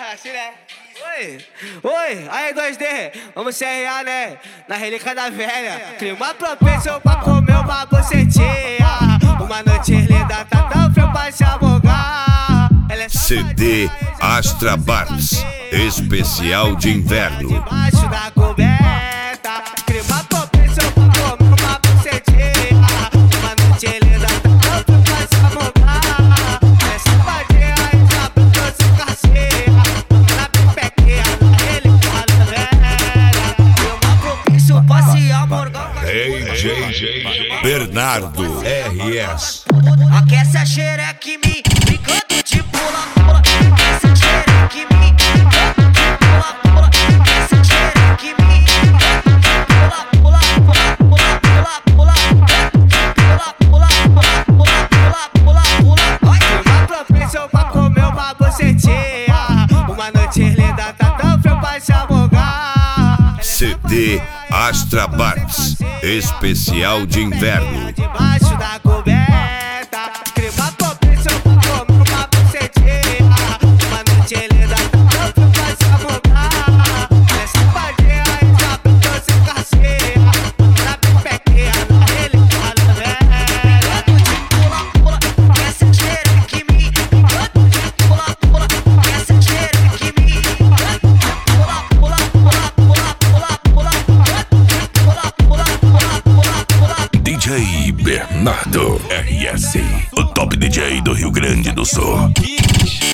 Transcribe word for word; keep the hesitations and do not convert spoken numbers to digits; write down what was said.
assim, né? Oi, oi, aí dois D, vamos C R A, né? Na relíquia da velha. Clima propício pra comer uma bucetinha. Uma noite linda, tá tão frio pra se afogar. C D Astra Bars, especial de inverno. Debaixo da coberta, clima propício pra comer uma bucetinha. Uma noite linda, tá tão frio pra se afogar. Essa vadia aí já brotou sem cacete. Na pipequinha, na relíquia da velha. Clima propício pra se amorgar. D J Bernardo R S. Aquece a xereca em mim, brincando de pula-pula. Aquece a xereca em mim, brincando de pula-pula. Aquece a xereca em mim, pula-pula, pula-pula, pula-pula, pula-pula, pula-pula, pula-pula. Clima propício pra comer uma bucetinha. Uma noite linda, tá tão frio pra se afogar. C D Astra Bars, especial de inverno. Debaixo da coberta, clima propício pra comer uma bucetinha. Uma noite linda, tá tão frio pra se afogar. Essa vadia aí já brotou sem cacete. Na pipequinha, na relíquia da velha. Pula-pula, aquece a xereca em mim, brincando de pula-pula. Aquece a xereca em mim, pula-pula, pula-pula, pula-pula, pula-pula, pula-pula. D J Bernardo R S, o top D J do Rio Grande do Sul.